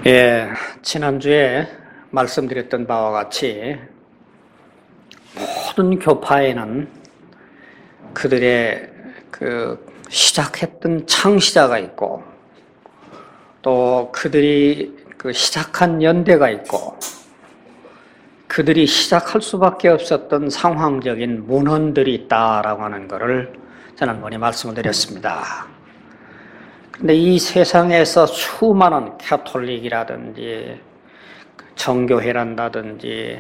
예, 지난주에 말씀드렸던 바와 같이 모든 교파에는 그들의 시작했던 창시자가 있고 또 그들이 시작한 연대가 있고 그들이 시작할 수밖에 없었던 상황적인 문헌들이 있다라고 하는 것을 지난번에 말씀을 드렸습니다. 근데 이 세상에서 수많은 캐톨릭이라든지 정교회란다든지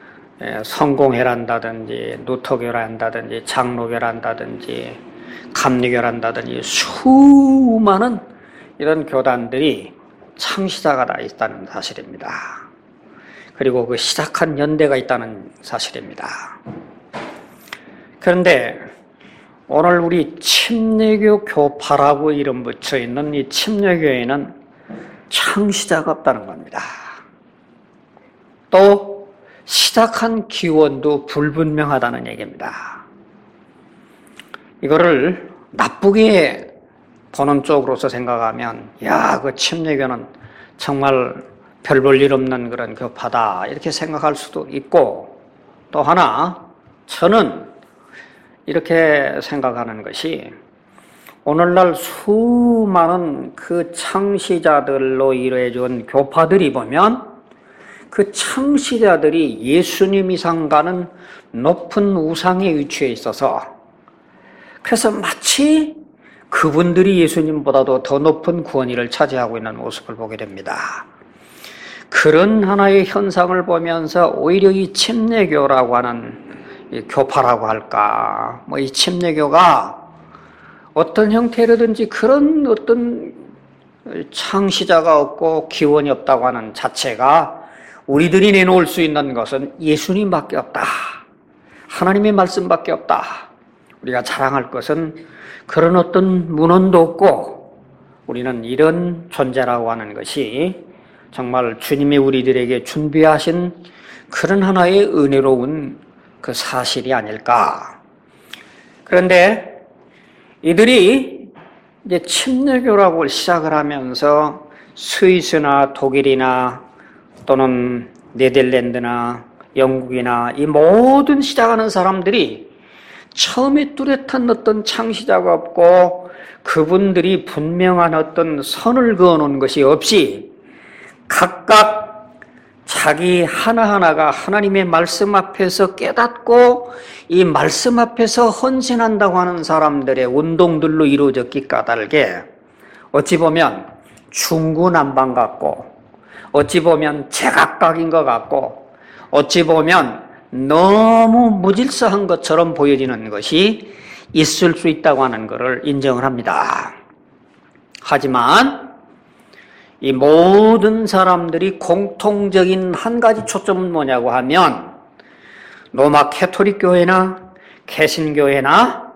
성공회란다든지 누터교란다든지 장로교란다든지 감리교란다든지 수많은 이런 교단들이 창시자가 다 있다는 사실입니다. 그리고 그 시작한 연대가 있다는 사실입니다. 그런데 오늘 우리 침례교 교파라고 이름 붙여 있는 이 침례교회는 창시자가 없다는 겁니다. 또 시작한 기원도 불분명하다는 얘기입니다. 이거를 나쁘게 보는 쪽으로서 생각하면 그 침례교는 정말 별 볼 일 없는 그런 교파다 이렇게 생각할 수도 있고, 또 하나 저는 이렇게 생각하는 것이 오늘날 수많은 그 창시자들로 이루어진 교파들이 보면 그 창시자들이 예수님 이상가는 높은 우상에 위치해 있어서 그래서 마치 그분들이 예수님보다도 더 높은 구원의를 차지하고 있는 모습을 보게 됩니다. 그런 하나의 현상을 보면서 오히려 이 침례교라고 하는 이 교파라고 할까, 이 침례교가 어떤 형태로든지 그런 어떤 창시자가 없고 기원이 없다고 하는 자체가 우리들이 내놓을 수 있는 것은 예수님밖에 없다, 하나님의 말씀밖에 없다. 우리가 자랑할 것은 그런 어떤 문헌도 없고 우리는 이런 존재라고 하는 것이 정말 주님이 우리들에게 준비하신 그런 하나의 은혜로운 그 사실이 아닐까. 그런데 이들이 이제 침례교라고 시작을 하면서 스위스나 독일이나 또는 네덜란드나 영국이나 이 모든 시작하는 사람들이 처음에 뚜렷한 어떤 창시자가 없고 그분들이 분명한 어떤 선을 그어놓은 것이 없이 각각 자기 하나하나가 하나님의 말씀 앞에서 깨닫고 이 말씀 앞에서 헌신한다고 하는 사람들의 운동들로 이루어졌기 까닭에 어찌 보면 중구난방 같고 어찌 보면 제각각인 것 같고 어찌 보면 너무 무질서한 것처럼 보여지는 것이 있을 수 있다고 하는 것을 인정을 합니다. 하지만 이 모든 사람들이 공통적인 한 가지 초점은 뭐냐고 하면 로마 캐톨릭 교회나 개신교회나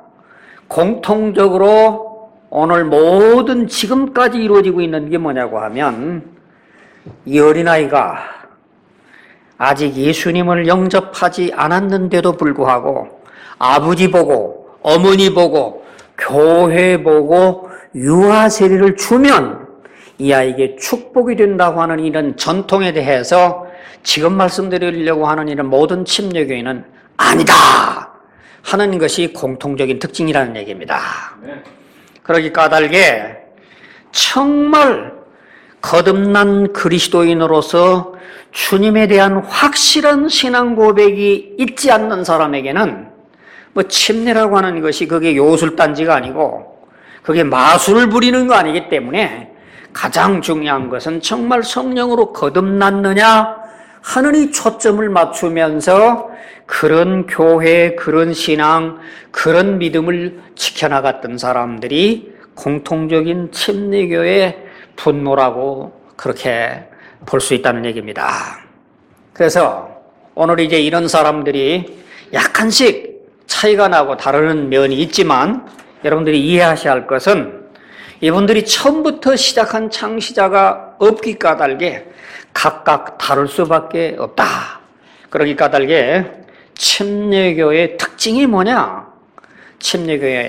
공통적으로 오늘 모든 지금까지 이루어지고 있는 게 뭐냐고 하면 이 어린아이가 아직 예수님을 영접하지 않았는데도 불구하고 아버지 보고 어머니 보고 교회 보고 유아 세례를 주면 이 아이에게 축복이 된다고 하는 이런 전통에 대해서 지금 말씀드리려고 하는 이런 모든 침례교회는 아니다 하는 것이 공통적인 특징이라는 얘기입니다. 그러기 까닭에 정말 거듭난 그리스도인으로서 주님에 대한 확실한 신앙 고백이 있지 않는 사람에게는 침례라고 하는 것이 그게 요술단지가 아니고 그게 마술을 부리는 거 아니기 때문에 가장 중요한 것은 정말 성령으로 거듭났느냐 하는 이 초점을 맞추면서 그런 교회, 그런 신앙, 그런 믿음을 지켜나갔던 사람들이 공통적인 침례교의 분모라고 그렇게 볼 수 있다는 얘기입니다. 그래서 오늘 이제 이런 사람들이 약간씩 차이가 나고 다르는 면이 있지만 여러분들이 이해하셔야 할 것은 이분들이 처음부터 시작한 창시자가 없기 까닭에 각각 다를 수밖에 없다. 그러기 까닭에 침례교의 특징이 뭐냐? 침례교회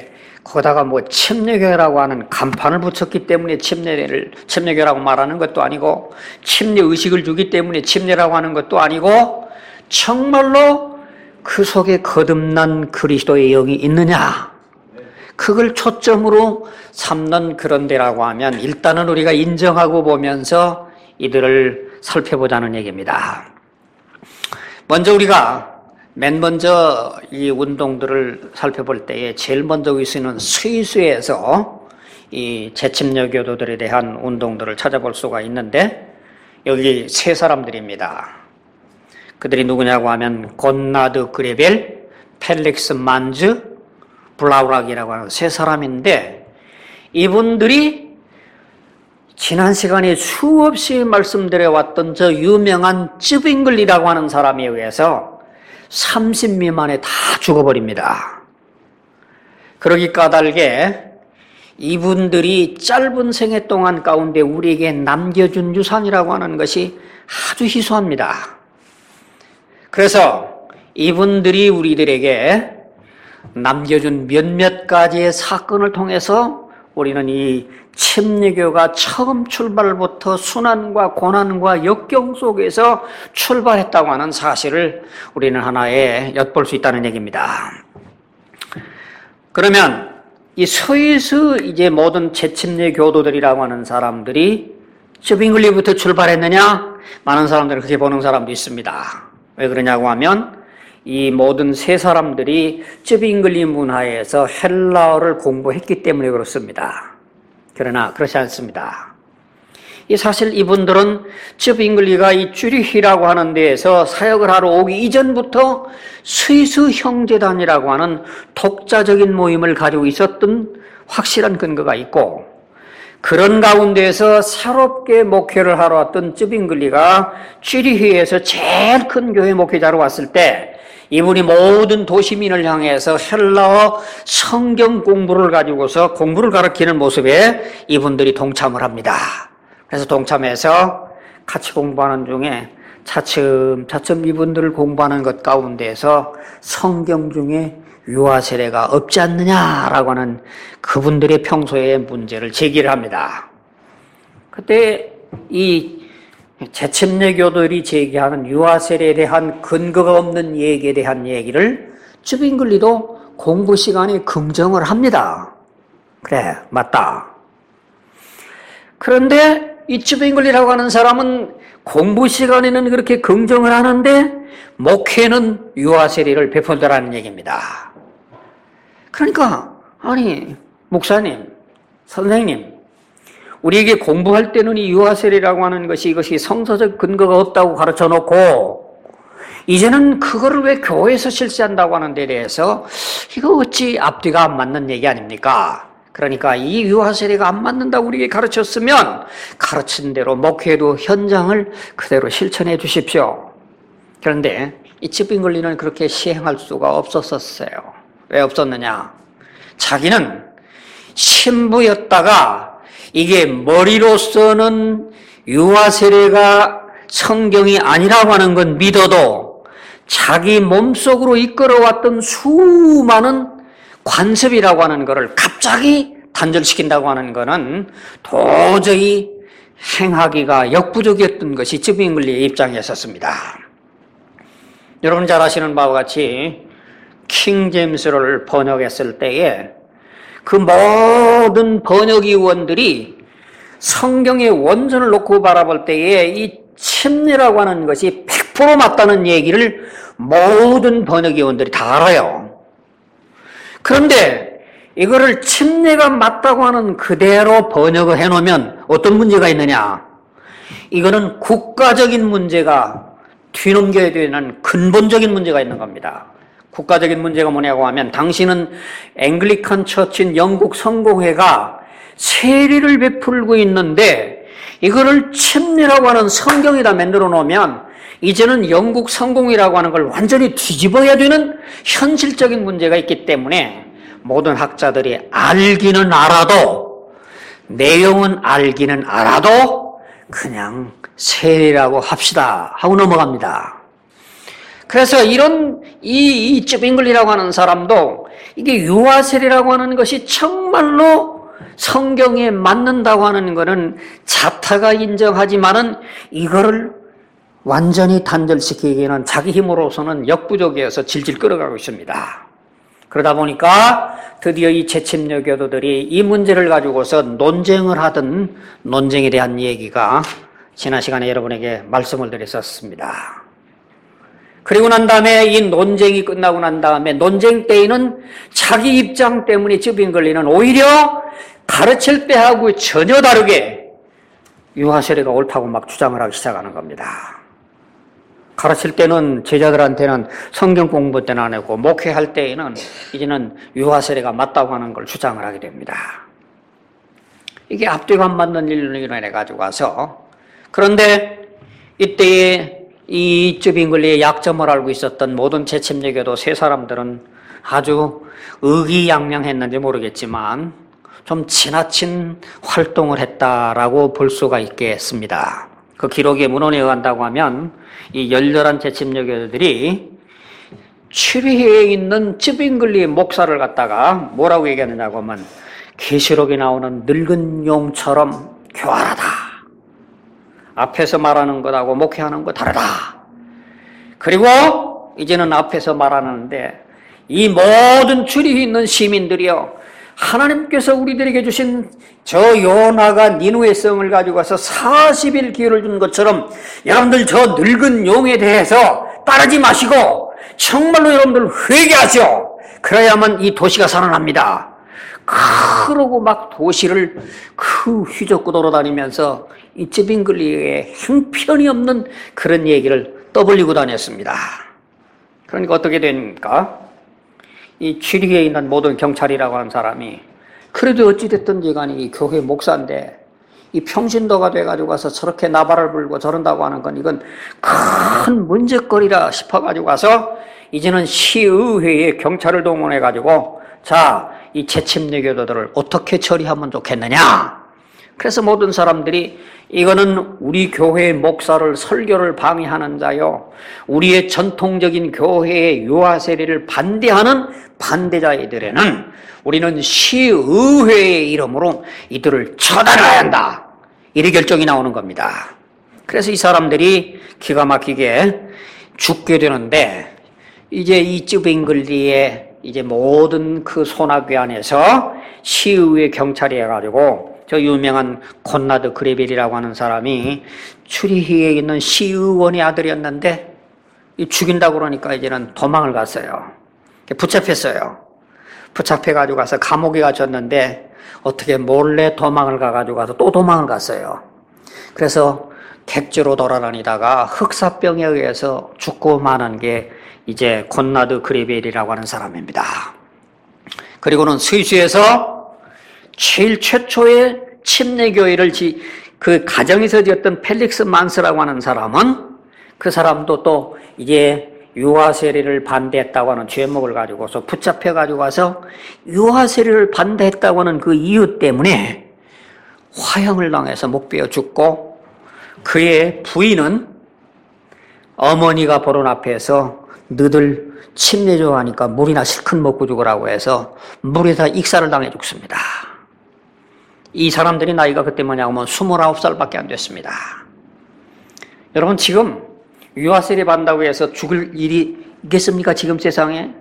거기다가 뭐 침례교회라고 하는 간판을 붙였기 때문에 침례교라고 말하는 것도 아니고, 침례 의식을 주기 때문에 침례라고 하는 것도 아니고, 정말로 그 속에 거듭난 그리스도의 영이 있느냐, 그걸 초점으로 삼는 그런 데라고 하면 일단은 우리가 인정하고 보면서 이들을 살펴보자는 얘기입니다. 먼저 우리가 맨 먼저 이 운동들을 살펴볼 때에 제일 먼저 있는 스위스에서 이 재침례 교도들에 대한 운동들을 찾아볼 수가 있는데, 여기 세 사람들입니다. 그들이 누구냐고 하면 건나드 그레벨, 펠릭스 만즈, 블라우락이라고 하는 세 사람인데, 이분들이 지난 시간에 수없이 말씀드려왔던 저 유명한 쯔빙글리라고 하는 사람에 의해서 30 미만에 다 죽어버립니다. 그러기 까닭에 이분들이 짧은 생애 동안 가운데 우리에게 남겨준 유산이라고 하는 것이 아주 희소합니다. 그래서 이분들이 우리들에게 남겨준 몇몇 가지의 사건을 통해서 우리는 이 침례교가 처음 출발부터 순환과 고난과 역경 속에서 출발했다고 하는 사실을 우리는 하나에 엿볼 수 있다는 얘기입니다. 그러면 이 스위스 이제 모든 재침례 교도들이라고 하는 사람들이 쯔빙글리부터 출발했느냐? 많은 사람들은 그렇게 보는 사람도 있습니다. 왜 그러냐고 하면 이 모든 세 사람들이 쯔빙글리 문화에서 헬라어를 공부했기 때문에 그렇습니다. 그러나 그렇지 않습니다. 이 사실 이분들은 쯔빙글리가 이 쭈리히라고 하는 데에서 사역을 하러 오기 이전부터 스위스 형제단이라고 하는 독자적인 모임을 가지고 있었던 확실한 근거가 있고, 그런 가운데에서 새롭게 목회를 하러 왔던 쯔빙글리가 쭈리히에서 제일 큰 교회 목회자로 왔을 때 이분이 모든 도시민을 향해서 헬라어 성경 공부를 가지고서 공부를 가르치는 모습에 이분들이 동참을 합니다. 그래서 동참해서 같이 공부하는 중에 차츰차츰 이분들을 공부하는 것 가운데에서 성경 중에 유아 세례가 없지 않느냐라고 하는 그분들의 평소의 문제를 제기를 합니다. 그때 이 재침례교들이 제기하는 유아 세례에 대한 근거가 없는 얘기에 대한 얘기를 쯔빙글리도 공부 시간에 긍정을 합니다. 그래, 맞다. 그런데 이 쯔빙글리라고 하는 사람은 공부 시간에는 그렇게 긍정을 하는데 목회는 유아 세례를 베푼다라는 얘기입니다. 그러니까 아니 목사님, 선생님, 우리에게 공부할 때는 이 유아 세례라고 하는 것이 이것이 성서적 근거가 없다고 가르쳐 놓고 이제는 그거를 왜 교회에서 실시한다고 하는 데 대해서 이거 어찌 앞뒤가 안 맞는 얘기 아닙니까? 그러니까 이 유아 세례가 안 맞는다고 우리에게 가르쳤으면 가르친 대로 목회도 현장을 그대로 실천해 주십시오. 그런데 이 쯔빙글리는 그렇게 시행할 수가 없었어요. 왜 없었느냐? 자기는 신부였다가 이게 머리로서는 유아 세례가 성경이 아니라고 하는 건 믿어도 자기 몸속으로 이끌어왔던 수많은 관습이라고 하는 것을 갑자기 단절시킨다고 하는 것은 도저히 행하기가 역부족이었던 것이 쯔빙글리의 입장이었습니다. 여러분 잘 아시는 바와 같이 킹 제임스를 번역했을 때에 그 모든 번역위원들이 성경의 원전을 놓고 바라볼 때에 이 침례라고 하는 것이 100% 맞다는 얘기를 모든 번역위원들이 다 알아요. 그런데 이거를 침례가 맞다고 하는 그대로 번역을 해놓으면 어떤 문제가 있느냐? 이거는 국가적인 문제가 뒤넘겨야 되는 근본적인 문제가 있는 겁니다. 국가적인 문제가 뭐냐고 하면 당신은 앵글리칸 처치인 영국 성공회가 세례를 베풀고 있는데 이거를 침례라고 하는 성경에다 만들어 놓으면 이제는 영국 성공이라고 하는 걸 완전히 뒤집어야 되는 현실적인 문제가 있기 때문에 모든 학자들이 알기는 알아도 내용은 알기는 알아도 그냥 세례라고 합시다 하고 넘어갑니다. 그래서 이런 이 쯔빙글리라고 하는 사람도 이게 유아세례라고 하는 것이 정말로 성경에 맞는다고 하는 것은 자타가 인정하지만은 이거를 완전히 단절시키기에는 자기 힘으로서는 역부족이어서 질질 끌어가고 있습니다. 그러다 보니까 드디어 이 재침녀 교도들이 이 문제를 가지고서 논쟁을 하던 논쟁에 대한 얘기가 지난 시간에 여러분에게 말씀을 드렸었습니다. 그리고 난 다음에 이 논쟁이 끝나고 난 다음에 논쟁 때에는 자기 입장 때문에 찌빙글리는 오히려 가르칠 때하고 전혀 다르게 유아세례가 옳다고 막 주장을 하기 시작하는 겁니다. 가르칠 때는 제자들한테는 성경 공부 때는 안 했고 목회할 때에는 이제는 유아세례가 맞다고 하는 걸 주장을 하게 됩니다. 이게 앞뒤가 안 맞는 일로 인해 가지고 와서 그런데 이때에 이 쯔빙글리의 약점을 알고 있었던 모든 재침례교도 세 사람들은 아주 의기양양했는지 모르겠지만 좀 지나친 활동을 했다라고 볼 수가 있겠습니다. 그 기록의 문헌에 의한다고 하면 이 열렬한 재침례교도들이 취리히에 있는 쯔빙글리 목사를 갖다가 뭐라고 얘기하느냐고 하면 계시록에 나오는 늙은 용처럼 교활하다. 앞에서 말하는 것하고 목회하는 것 다르다. 그리고 이제는 앞에서 말하는데 이 모든 출입이 있는 시민들이요, 하나님께서 우리들에게 주신 저 요나가 니누의 성을 가지고 와서 40일 기회를 준 것처럼 여러분들 저 늙은 용에 대해서 따르지 마시고 정말로 여러분들 회개하시오. 그래야만 이 도시가 살아납니다. 그러고 막 도시를 휘젓고 돌아다니면서 이 쯔빙글리에 형편이 없는 그런 얘기를 떠벌리고 다녔습니다. 그러니까 어떻게 됩니까? 이 취리에 있는 모든 경찰이라고 하는 사람이 그래도 어찌됐든지 간에 이 교회 목사인데 이 평신도가 돼가지고 와서 저렇게 나발을 불고 저런다고 하는 건 이건 큰 문제거리라 싶어가지고 와서 이제는 시의회에 경찰을 동원해가지고 자, 이 재침례교도들을 어떻게 처리하면 좋겠느냐? 그래서 모든 사람들이 이거는 우리 교회의 목사를 설교를 방해하는 자요, 우리의 전통적인 교회의 유아세례를 반대하는 반대자들에는 우리는 시의회의 이름으로 이들을 처단해야 한다. 이런 결정이 나오는 겁니다. 그래서 이 사람들이 기가 막히게 죽게 되는데 이제 이 쯔빙글리의 이제 모든 그 소나귀 안에서 시의회 경찰이 해가지고 저 유명한 콘라드 그레벨이라고 하는 사람이 추리히에 있는 시의원의 아들이었는데 죽인다고 그러니까 이제는 도망을 갔어요. 붙잡혔어요. 붙잡혀가지고 가서 감옥에 갇혔는데 어떻게 몰래 도망을 가가지고 가서 또 도망을 갔어요. 그래서 객지로 돌아다니다가 흑사병에 의해서 죽고 마는 게 이제 콘라드 그레벨이라고 하는 사람입니다. 그리고는 스위스에서 제일 최초의 침례교회를 그 가정에서 지었던 펠릭스 만스라고 하는 사람은 그 사람도 또 이제 유아세례를 반대했다고 하는 죄목을 가지고서 붙잡혀가지고 와서 유아세례를 반대했다고 하는 그 이유 때문에 화형을 당해서 목 베어 죽고 그의 부인은 어머니가 보는 앞에서 너들 침례 좋아하니까 물이나 실컷 먹고 죽으라고 해서 물에다 익사를 당해 죽습니다. 이 사람들이 나이가 그때 뭐냐면 29살밖에 안 됐습니다. 여러분 지금 유아세례 받는다고 해서 죽을 일이 있겠습니까? 지금 세상에?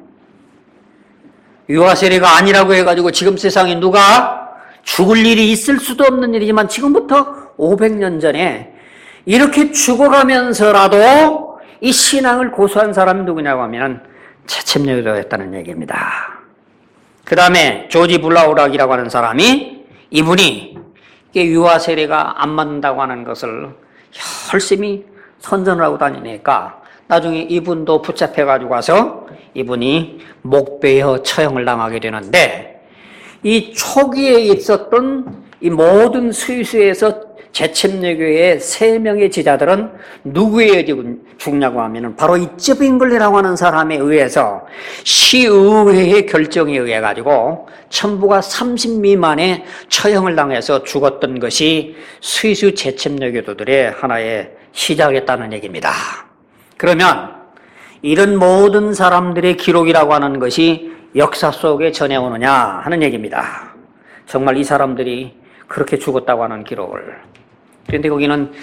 유아세례가 아니라고 해가지고 지금 세상에 누가 죽을 일이 있을 수도 없는 일이지만 지금부터 500년 전에 이렇게 죽어가면서라도 이 신앙을 고수한 사람이 누구냐고 하면 재침례교도였다는 얘기입니다. 그 다음에 조지 블라우락이라고 하는 사람이 이분이 유아세례가 안 맞는다고 하는 것을 열심히 선전을 하고 다니니까 나중에 이분도 붙잡혀가지고 와서 이분이 목베어 처형을 당하게 되는데 이 초기에 있었던 이 모든 스위스에서 재침례교회의 3명의 지자들은 누구에 의해 죽냐고 하면은 바로 이 쯔빙글리라고 하는 사람에 의해서 시의회의 결정에 의해 가지고 천부가 30 미만의 처형을 당해서 죽었던 것이 스위스 재침례교도들의 하나의 시작이었다는 얘기입니다. 그러면 이런 모든 사람들의 기록이라고 하는 것이 역사 속에 전해오느냐 하는 얘기입니다. 정말 이 사람들이 그렇게 죽었다고 하는 기록을. 그런데 거기는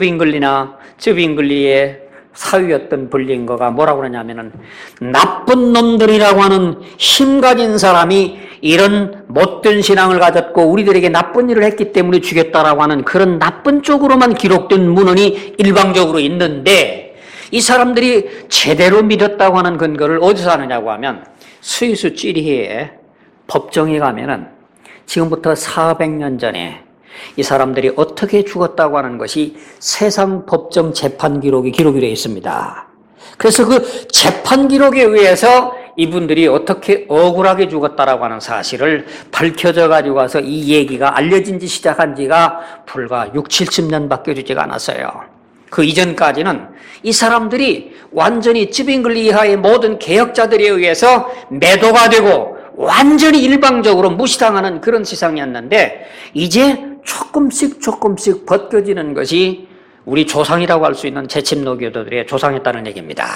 쯔빙글리의 사위였던 블링거가 뭐라고 그러냐면은 나쁜 놈들이라고 하는 힘 가진 사람이 이런 못된 신앙을 가졌고 우리들에게 나쁜 일을 했기 때문에 죽였다라고 하는 그런 나쁜 쪽으로만 기록된 문헌이 일방적으로 있는데 이 사람들이 제대로 믿었다고 하는 근거를 어디서 하느냐고 하면 스위스 찌리히에 법정에 가면은 지금부터 400년 전에 이 사람들이 어떻게 죽었다고 하는 것이 세상 법정 재판 기록이 되어 있습니다. 그래서 그 재판 기록에 의해서 이분들이 어떻게 억울하게 죽었다라고 하는 사실을 밝혀져 가지고 와서 이 얘기가 알려진 지 시작한 지가 불과 6, 70년밖에 되지가 않았어요. 그 이전까지는 이 사람들이 완전히 쯔빙글리 이하의 모든 개혁자들에 의해서 매도가 되고 완전히 일방적으로 무시당하는 그런 세상이었는데 이제 조금씩 벗겨지는 것이 우리 조상이라고 할 수 있는 제침노교도들의 조상이었다는 얘기입니다.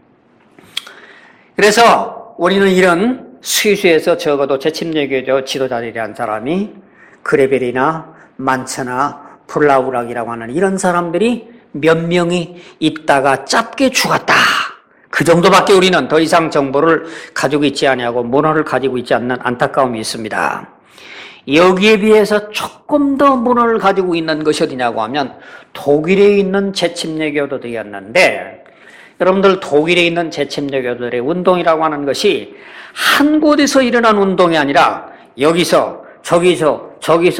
그래서 우리는 이런 스위스에서 적어도 제침노교도 지도자들이란 사람이 그레벨이나 만처나 플라우락이라고 하는 이런 사람들이 몇 명이 있다가 짧게 죽었다. 그 정도밖에 우리는 더 이상 정보를 가지고 있지 아니하고 문헌을 가지고 있지 않는 안타까움이 있습니다. 여기에 비해서 조금 더 문헌을 가지고 있는 것이 어디냐고 하면 독일에 있는 제침례교도들이었는데 여러분들 독일에 있는 제침례교도들의 운동이라고 하는 것이 한 곳에서 일어난 운동이 아니라 여기서 저기서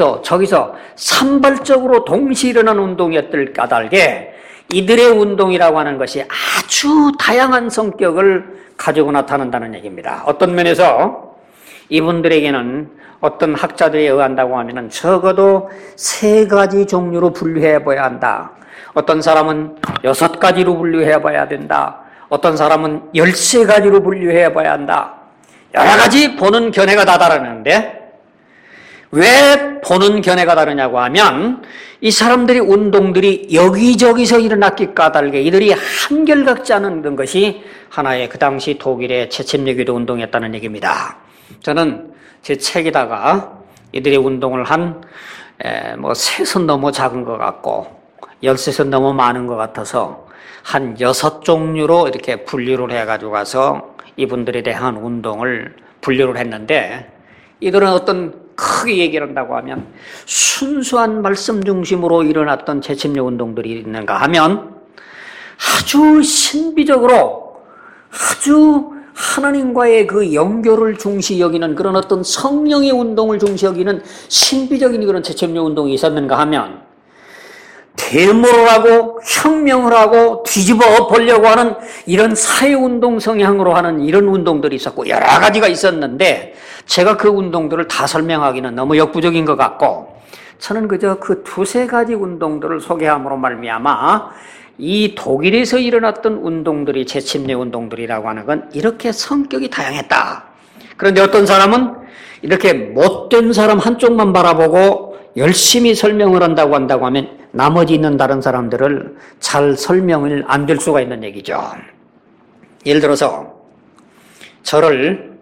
산발적으로 동시에 일어난 운동이었을 까닭에 이들의 운동이라고 하는 것이 아주 다양한 성격을 가지고 나타난다는 얘기입니다. 어떤 면에서 이분들에게는 어떤 학자들에 의한다고 하면은 적어도 3가지 종류로 분류해 봐야 한다. 어떤 사람은 6가지로 분류해 봐야 된다. 어떤 사람은 13가지로 분류해 봐야 한다. 여러 가지 보는 견해가 다 다르는데 왜 보는 견해가 다르냐고 하면 이 사람들이 운동들이 여기저기서 일어났기 까닭에 이들이 한결같지 않은 것이 하나의 그 당시 독일의 제침례교도 운동이었다는 얘기입니다. 저는 제 책에다가 이들의 운동을 한 3선 너무 작은 것 같고 13선 너무 많은 것 같아서 한 6종류로 이렇게 분류를 해가지고 가서 이분들에 대한 운동을 분류를 했는데 이들은 어떤 크게 얘기를 한다고 하면 순수한 말씀 중심으로 일어났던 제침례 운동들이 있는가 하면 아주 신비적으로 아주 하나님과의 그 연결을 중시 여기는 그런 어떤 성령의 운동을 중시 여기는 신비적인 그런 제침례 운동이 있었는가 하면 데모를 하고 혁명을 하고 뒤집어 보려고 하는 이런 사회운동 성향으로 하는 이런 운동들이 있었고 여러 가지가 있었는데 제가 그 운동들을 다 설명하기는 너무 역부족인 것 같고 저는 그저 그 2-3가지 운동들을 소개함으로 말미암아 이 독일에서 일어났던 운동들이 제침례 운동들이라고 하는 건 이렇게 성격이 다양했다. 그런데 어떤 사람은 이렇게 못된 사람 한쪽만 바라보고 열심히 설명을 한다고 하면 나머지 있는 다른 사람들을 잘 설명을 안 될 수가 있는 얘기죠. 예를 들어서 저를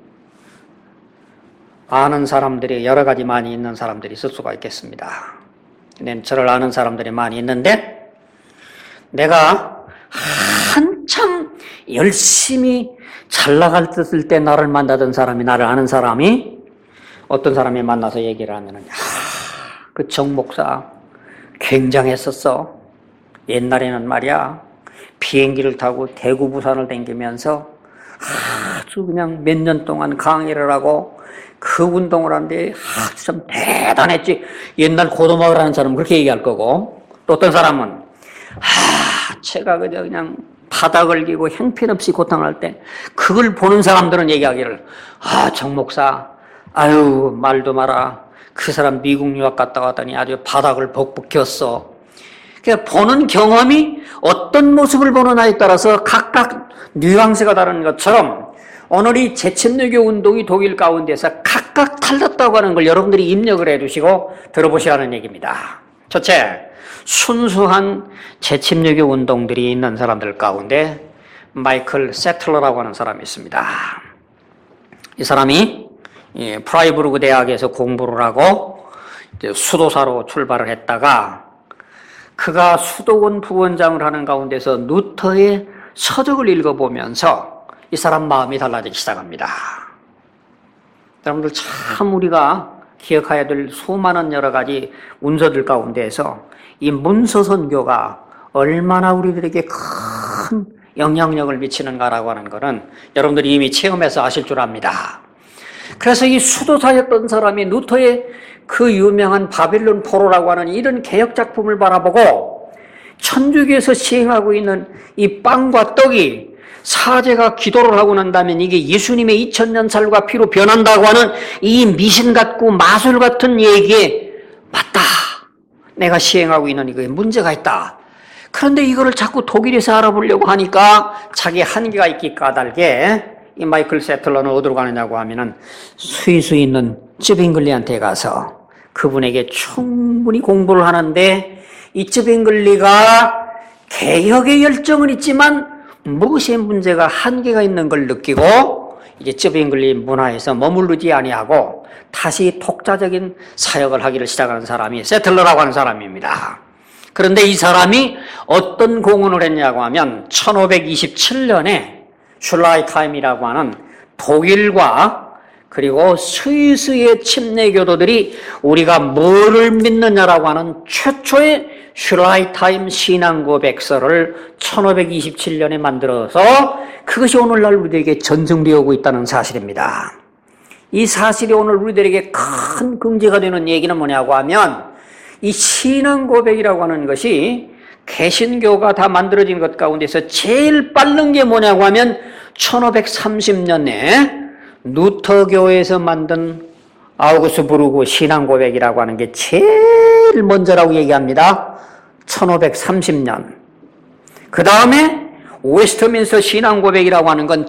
아는 사람들이 여러 가지 많이 있는 사람들이 있을 수가 있겠습니다. 근데 저를 아는 사람들이 많이 있는데 내가 한참 열심히 잘 나갔을 때 나를 만나던 사람이 나를 아는 사람이 어떤 사람이 만나서 얘기를 하면은 그 정 목사 굉장했었어. 옛날에는 말이야 비행기를 타고 대구 부산을 다니면서 아주 그냥 몇 년 동안 강의를 하고 그 운동을 하는데 아주 참 대단했지. 옛날 고도마을 하는 사람은 그렇게 얘기할 거고 또 어떤 사람은 제가 그냥 바닥을 기고 형편없이 고통할 때 그걸 보는 사람들은 얘기하기를 정 목사 아유 말도 마라. 그 사람 미국 유학 갔다 왔더니 아주 바닥을 벅벅혔어. 그러니까 보는 경험이 어떤 모습을 보느냐에 따라서 각각 뉘앙스가 다른 것처럼 오늘 이 제침례교 운동이 독일 가운데서 각각 달랐다고 하는 걸 여러분들이 입력을 해두시고 들어보시라는 얘기입니다. 첫째, 순수한 제침례교 운동들이 있는 사람들 가운데 마이클 세틀러라고 하는 사람이 있습니다. 이 사람이 프라이부르크 대학에서 공부를 하고 이제 수도사로 출발을 했다가 그가 수도원 부원장을 하는 가운데서 루터의 서적을 읽어보면서 이 사람 마음이 달라지기 시작합니다. 여러분들 참 우리가 기억해야 될 수많은 여러 가지 문서들 가운데에서 이 문서선교가 얼마나 우리들에게 큰 영향력을 미치는가라고 하는 것은 여러분들이 이미 체험해서 아실 줄 압니다. 그래서 이 수도사였던 사람이 루터의 그 유명한 바빌론 포로라고 하는 이런 개혁 작품을 바라보고 천주교에서 시행하고 있는 이 빵과 떡이 사제가 기도를 하고 난다면 이게 예수님의 2000년 살과 피로 변한다고 하는 이 미신 같고 마술 같은 얘기에 맞다. 내가 시행하고 있는 이거에 문제가 있다. 그런데 이거를 자꾸 독일에서 알아보려고 하니까 자기 한계가 있기 까닭에 이 마이클 세틀러는 어디로 가느냐고 하면은 스위스에 있는 쯔빙글리한테 가서 그분에게 충분히 공부를 하는데 이 쯔빙글리가 개혁의 열정은 있지만 무엇의 문제가 한계가 있는 걸 느끼고 이제 쯔빙글리 문화에서 머무르지 아니하고 다시 독자적인 사역을 하기를 시작하는 사람이 세틀러라고 하는 사람입니다. 그런데 이 사람이 어떤 공헌을 했냐고 하면 1527년에 슐라이타임이라고 하는 독일과 그리고 스위스의 침례교도들이 우리가 뭐를 믿느냐라고 하는 최초의 슐라이타임 신앙고백서를 1527년에 만들어서 그것이 오늘날 우리에게 전승되어 오고 있다는 사실입니다. 이 사실이 오늘 우리들에게 큰 긍지가 되는 얘기는 뭐냐고 하면 이 신앙고백이라고 하는 것이 개신교가 다 만들어진 것 가운데서 제일 빠른 게 뭐냐고 하면 1530년에 루터교에서 만든 아우구스부르크 신앙고백이라고 하는 게 제일 먼저라고 얘기합니다. 1530년. 그 다음에 웨스트민스터 신앙고백이라고 하는 건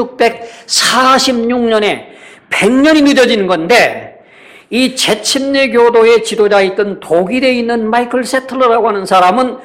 1646년에 100년이 늦어지는 건데 이 재침례교도의 지도자였던 독일에 있는 마이클 세틀러라고 하는 사람은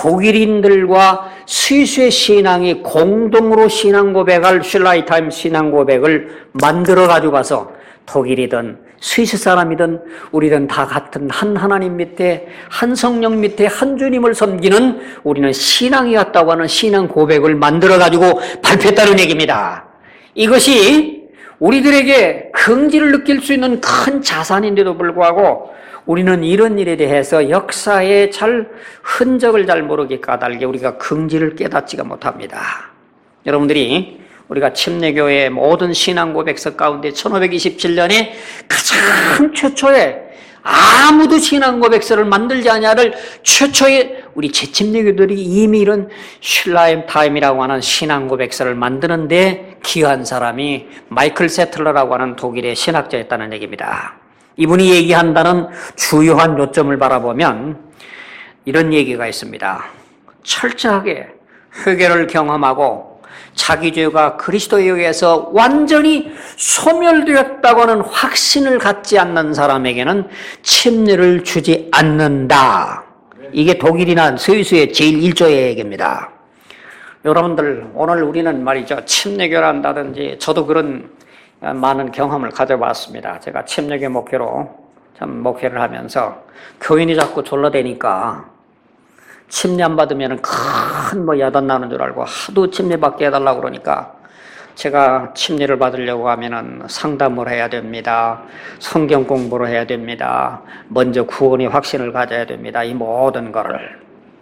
독일인들과 스위스의 신앙이 공동으로 신앙고백할 슐라이타임 신앙고백을 만들어 가지고 가서 독일이든 스위스 사람이든 우리는 다 같은 한 하나님 밑에 한 성령 밑에 한 주님을 섬기는 우리는 신앙이 같다고 하는 신앙고백을 만들어 가지고 발표했다는 얘기입니다. 이것이 우리들에게 긍지를 느낄 수 있는 큰 자산인데도 불구하고 우리는 이런 일에 대해서 역사의 흔적을 잘 모르기 까닭에 우리가 긍지를 깨닫지가 못합니다. 여러분들이 우리가 침례교회의 모든 신앙고백서 가운데 1527년에 가장 최초의 아무도 신앙고백서를 만들지 않냐를 최초의 우리 재침례교들이 이미 이런 슐라이타임이라고 하는 신앙고백서를 만드는데 기여한 사람이 마이클 세틀러라고 하는 독일의 신학자였다는 얘기입니다. 이분이 얘기한다는 주요한 요점을 바라보면 이런 얘기가 있습니다. 철저하게 회개를 경험하고 자기 죄가 그리스도에 의해서 완전히 소멸되었다고 하는 확신을 갖지 않는 사람에게는 침례를 주지 않는다. 이게 독일이나 스위스의 제1조의 얘기입니다. 여러분들 오늘 우리는 말이죠. 침례교를 한다든지 저도 그런 많은 경험을 가져봤습니다. 제가 침례교 목회로 참 목회를 하면서 교인이 자꾸 졸라대니까 침례 안 받으면 큰 야단 나는 줄 알고 하도 침례 받게 해달라고 그러니까 제가 침례를 받으려고 하면은 상담을 해야 됩니다. 성경 공부를 해야 됩니다. 먼저 구원의 확신을 가져야 됩니다. 이 모든 거를.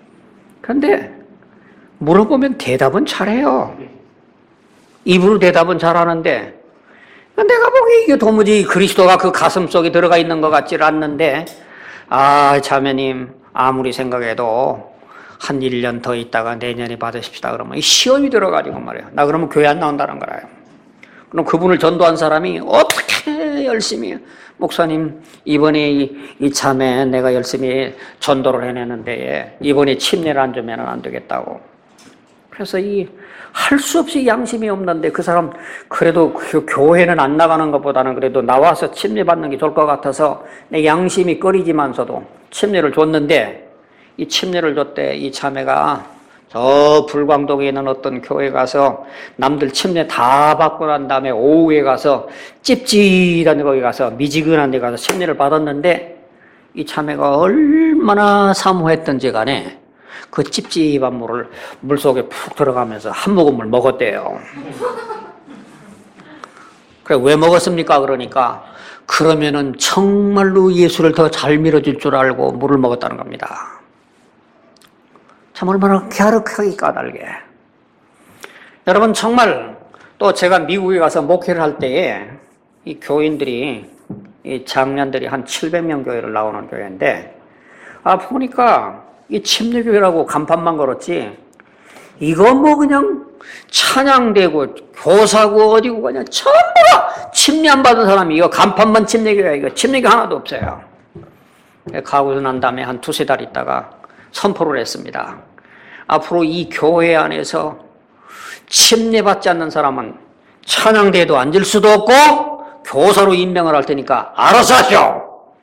그런데 물어보면 대답은 잘해요. 입으로 대답은 잘하는데 내가 보기에 이게 도무지 그리스도가 그 가슴 속에 들어가 있는 것 같지 않는데 자매님 아무리 생각해도 한 1년 더 있다가 내년에 받으십시다 그러면 이 시험이 들어가지고 말이에요. 나 그러면 교회 안 나온다는 거라요. 그럼 그분을 전도한 사람이 어떻게 열심히 목사님 이번에 이 참에 내가 열심히 전도를 해내는데 이번에 침례를 안 주면 안 되겠다고. 그래서 할 수 없이 양심이 없는데 그 사람 그래도 그 교회는 안 나가는 것보다는 그래도 나와서 침례 받는 게 좋을 것 같아서 내 양심이 꺼리지만서도 침례를 줬는데 이 침례를 줬대 이 자매가 저 불광동에 있는 어떤 교회 가서 남들 침례 다 받고 난 다음에 오후에 가서 찝찝한 거기 가서 미지근한 데 가서 침례를 받았는데 이 자매가 얼마나 사모했던지 간에 그 찝찝한 물을 물속에 푹 들어가면서 한 모금을 먹었대요. 그래, 왜 먹었습니까? 그러니까 그러면은 정말로 예수를 더 잘 밀어줄 줄 알고 물을 먹었다는 겁니다. 참 얼마나 갸륵하게 까닭에. 여러분 정말 또 제가 미국에 가서 목회를 할 때에 이 교인들이 이 장년들이 한 700명 교회를 나오는 교회인데 보니까 이 침례교회라고 간판만 걸었지 이거 뭐 그냥 찬양되고 교사고 어디고 그냥 전부 다 침례 안 받은 사람이 이거 간판만 침례교회야. 이거 침례교 하나도 없어요. 가고 난 다음에 한 두세 달 있다가 선포를 했습니다. 앞으로 이 교회 안에서 침례받지 않는 사람은 찬양대에도 앉을 수도 없고 교사로 임명을 할 테니까 알아서 하시오.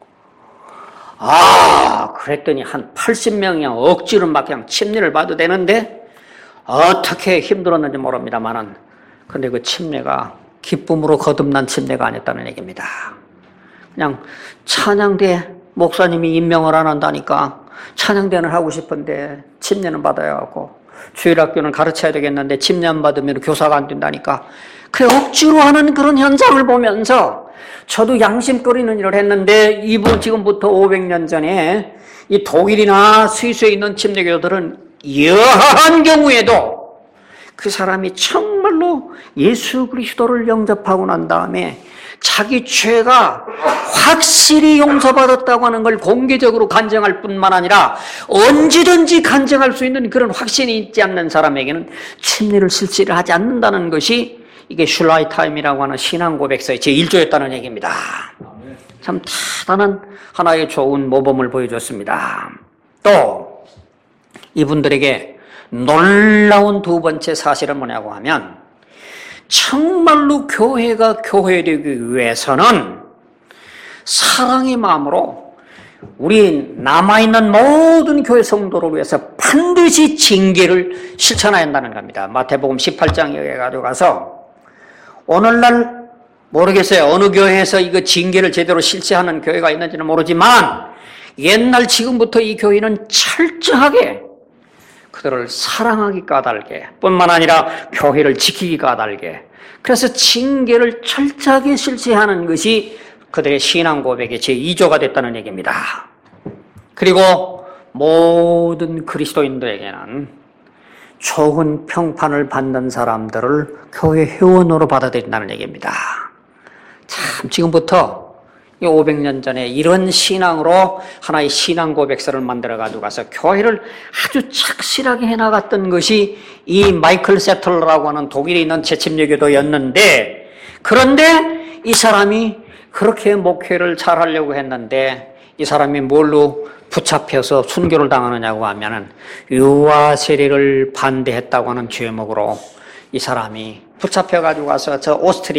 그랬더니 한 80명이 억지로 막 그냥 침례를 받아도 되는데 어떻게 힘들었는지 모릅니다만은 근데 그 침례가 기쁨으로 거듭난 침례가 아니었다는 얘기입니다. 그냥 찬양대 목사님이 임명을 안 한다니까 찬양대는 하고 싶은데 침례는 받아야 하고 주일학교는 가르쳐야 되겠는데 침례 안 받으면 교사가 안 된다니까 그 억지로 하는 그런 현상을 보면서 저도 양심거리는 일을 했는데 이분 지금부터 500년 전에 이 독일이나 스위스에 있는 침례교들은 여하한 경우에도 그 사람이 정말로 예수 그리스도를 영접하고 난 다음에 자기 죄가 확실히 용서받았다고 하는 걸 공개적으로 간증할 뿐만 아니라 언제든지 간증할 수 있는 그런 확신이 있지 않는 사람에게는 침례를 실시를 하지 않는다는 것이 이게 슐라이타임이라고 하는 신앙 고백서의 제1조였다는 얘기입니다. 참 대단한 하나의 좋은 모범을 보여줬습니다. 또 이분들에게 놀라운 두 번째 사실은 뭐냐고 하면 정말로 교회가 교회되기 위해서는 사랑의 마음으로 우리 남아있는 모든 교회 성도를 위해서 반드시 징계를 실천해야 한다는 겁니다. 마태복음 18장에 가서 오늘날 모르겠어요. 어느 교회에서 이거 징계를 제대로 실시하는 교회가 있는지는 모르지만 옛날 지금부터 이 교회는 철저하게 그들을 사랑하기 까닭에 뿐만 아니라 교회를 지키기 까닭에 그래서 징계를 철저하게 실시하는 것이 그들의 신앙 고백의 제2조가 됐다는 얘기입니다. 그리고 모든 그리스도인들에게는 좋은 평판을 받는 사람들을 교회 회원으로 받아들인다는 얘기입니다. 참 지금부터 500년 전에 이런 신앙으로 하나의 신앙 고백서를 만들어가지고 가서 교회를 아주 착실하게 해나갔던 것이 이 마이클 세틀러라고 하는 독일에 있는 재침례교도였는데 그런데 이 사람이 그렇게 목회를 잘하려고 했는데 이 사람이 뭘로 붙잡혀서 순교를 당하느냐고 하면은 유아 세례를 반대했다고 하는 죄목으로 이 사람이 붙잡혀가지고 가서 저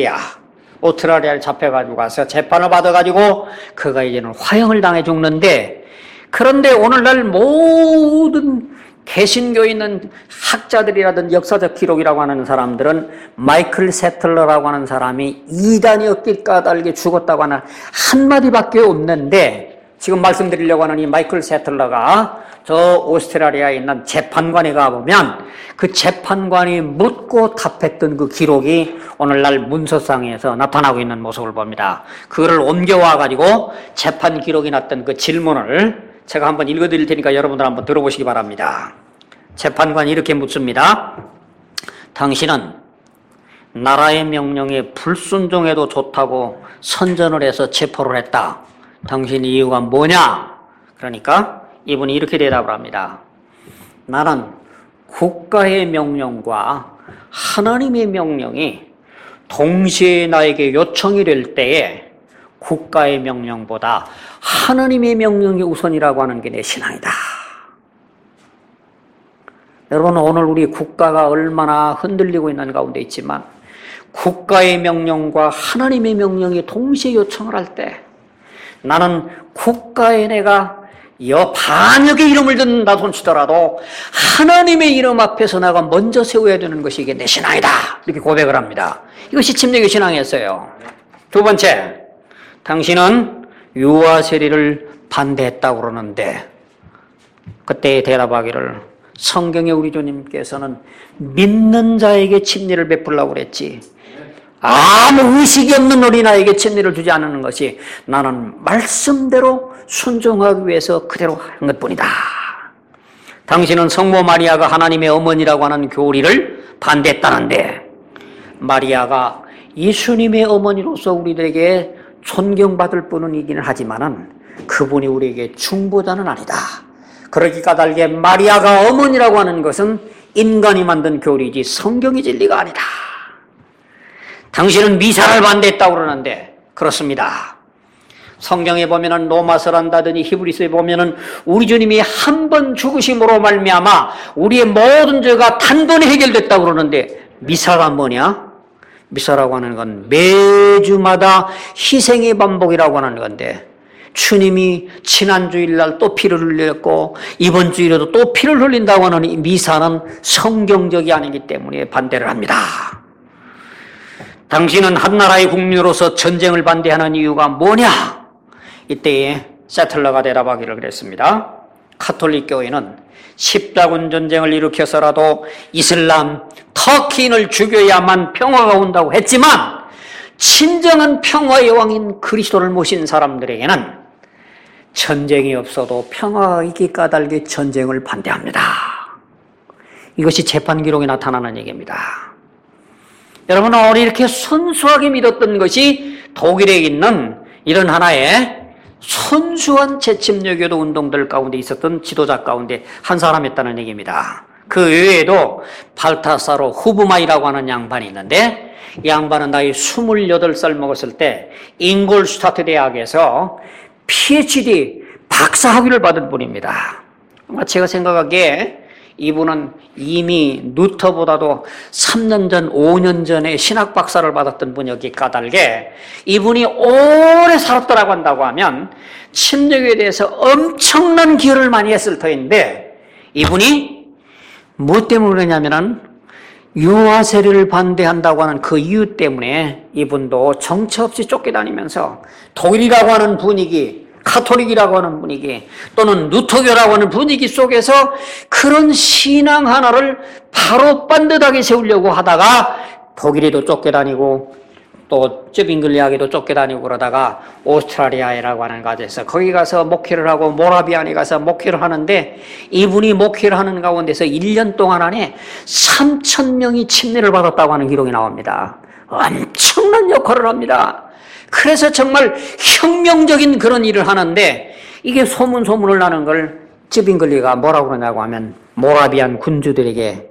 오스트리아를 잡혀가지고 가서 재판을 받아가지고 그가 이제는 화형을 당해 죽는데 그런데 오늘날 모든 개신교에 있는 학자들이라든지 역사적 기록이라고 하는 사람들은 마이클 세틀러라고 하는 사람이 이단이었기 까닭에 죽었다고 하는 한마디밖에 없는데 지금 말씀드리려고 하는 이 마이클 세틀러가 저 오스트라리아에 있는 재판관에 가보면 그 재판관이 묻고 답했던 그 기록이 오늘날 문서상에서 나타나고 있는 모습을 봅니다. 그거를 옮겨와가지고 재판 기록이 났던 그 질문을 제가 한번 읽어드릴 테니까 여러분들 한번 들어보시기 바랍니다. 재판관이 이렇게 묻습니다. 당신은 나라의 명령에 불순종해도 좋다고 선전을 해서 체포를 했다. 당신 이유가 뭐냐? 그러니까 이분이 이렇게 대답을 합니다. 나는 국가의 명령과 하나님의 명령이 동시에 나에게 요청이 될 때에 국가의 명령보다 하나님의 명령이 우선이라고 하는 게 내 신앙이다. 여러분 오늘 우리 국가가 얼마나 흔들리고 있는 가운데 있지만 국가의 명령과 하나님의 명령이 동시에 요청을 할 때 나는 국가에 내가 반역의 이름을 듣는다 손치더라도 하나님의 이름 앞에서 내가 먼저 세워야 되는 것이 이게 내 신앙이다. 이렇게 고백을 합니다. 이것이 침례교 신앙이었어요. 두 번째, 당신은 유아 세례를 반대했다고 그러는데 그때 대답하기를 성경에 우리 주님께서는 믿는 자에게 침례를 베풀라고 그랬지 아무 의식이 없는 어린아이에게 침례를 주지 않는 것이 나는 말씀대로 순종하기 위해서 그대로 한 것뿐이다. 당신은 성모 마리아가 하나님의 어머니라고 하는 교리를 반대했다는데 마리아가 예수님의 어머니로서 우리들에게 존경받을 분이기는 하지만은 그분이 우리에게 중보자는 아니다. 그러기 까닭에 마리아가 어머니라고 하는 것은 인간이 만든 교리지 성경의 진리가 아니다. 당신은 미사를 반대했다고 그러는데 그렇습니다. 성경에 보면은 로마서를 한다더니 히브리서에 보면은 우리 주님이 한 번 죽으심으로 말미암아 우리의 모든 죄가 단번에 해결됐다고 그러는데 미사가 뭐냐? 미사라고 하는 건 매주마다 희생의 반복이라고 하는 건데 주님이 지난 주일날 또 피를 흘렸고 이번 주일에도 또 피를 흘린다고 하는 이 미사는 성경적이 아니기 때문에 반대를 합니다. 당신은 한 나라의 국민으로서 전쟁을 반대하는 이유가 뭐냐? 이때에 세틀러가 대답하기를 그랬습니다. 카톨릭 교회는 십자군 전쟁을 일으켜서라도 이슬람, 터키인을 죽여야만 평화가 온다고 했지만 진정한 평화의 왕인 그리스도를 모신 사람들에게는 전쟁이 없어도 평화가 있기 까닭에 전쟁을 반대합니다. 이것이 재판 기록에 나타나는 얘기입니다. 여러분, 이렇게 순수하게 믿었던 것이 독일에 있는 이런 하나의 순수한 재침례교도 운동들 가운데 있었던 지도자 가운데 한 사람이었다는 얘기입니다. 그 외에도 발타사로 후브마이라고 하는 양반이 있는데 이 양반은 나이 28살 먹었을 때 잉골슈타트 대학에서 PhD 박사학위를 받은 분입니다. 제가 생각하기에 이분은 이미 루터보다도 3년 전, 5년 전에 신학 박사를 받았던 분이었기 까닭에 이분이 오래 살았다라고 한다고 하면 침례교에 대해서 엄청난 기여를 많이 했을 터인데 이분이 뭐 때문에 그러냐면은 유아 세례를 반대한다고 하는 그 이유 때문에 이분도 정처 없이 쫓겨다니면서 독일이라고 하는 분위기, 카톨릭이라고 하는 분위기 또는 루터교라고 하는 분위기 속에서 그런 신앙 하나를 바로 반듯하게 세우려고 하다가 독일에도 쫓겨다니고 또 쯔빙글리아에도 쫓겨다니고 그러다가 오스트라리아라고 하는 곳에서 거기 가서 목회를 하고 모라비안에 가서 목회를 하는데 이분이 목회를 하는 가운데서 1년 동안 안에 3,000명이 침례를 받았다고 하는 기록이 나옵니다. 엄청난 역할을 합니다. 그래서 정말 혁명적인 그런 일을 하는데 이게 소문을 나는 걸 쯔빙글리가 뭐라고 그러냐고 하면 모라비안 군주들에게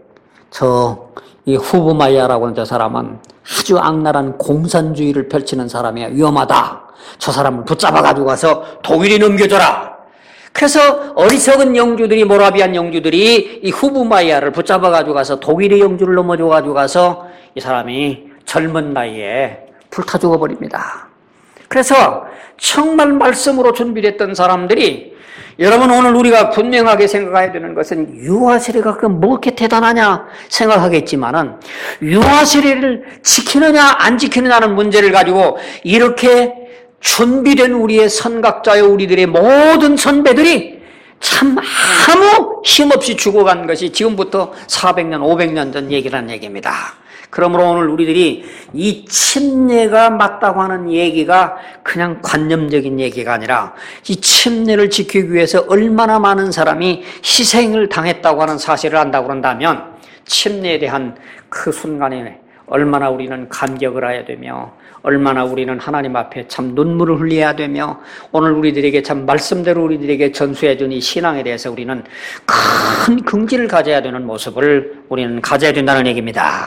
이 후브마이아라고 하는 저 사람은 아주 악랄한 공산주의를 펼치는 사람이야. 위험하다. 저 사람을 붙잡아 가지고 가서 독일에 넘겨줘라. 그래서 어리석은 영주들이 모라비안 영주들이 이 후브마이아를 붙잡아 가지고 가서 독일의 영주를 넘어줘 가지고 가서 이 사람이 젊은 나이에 불타 죽어버립니다. 그래서 정말 말씀으로 준비됐던 사람들이 여러분 오늘 우리가 분명하게 생각해야 되는 것은 유아 세례가 뭐 그렇게 대단하냐 생각하겠지만은 유아 세례를 지키느냐 안 지키느냐는 문제를 가지고 이렇게 준비된 우리의 선각자여 우리들의 모든 선배들이 참 아무 힘없이 죽어간 것이 지금부터 400년, 500년 전 얘기라는 얘기입니다. 그러므로 오늘 우리들이 이 침례가 맞다고 하는 얘기가 그냥 관념적인 얘기가 아니라 이 침례를 지키기 위해서 얼마나 많은 사람이 희생을 당했다고 하는 사실을 안다고 그런다면 침례에 대한 그 순간에 얼마나 우리는 감격을 해야 되며 얼마나 우리는 하나님 앞에 참 눈물을 흘려야 되며 오늘 우리들에게 참 말씀대로 우리들에게 전수해 준 이 신앙에 대해서 우리는 큰 긍지를 가져야 되는 모습을 우리는 가져야 된다는 얘기입니다.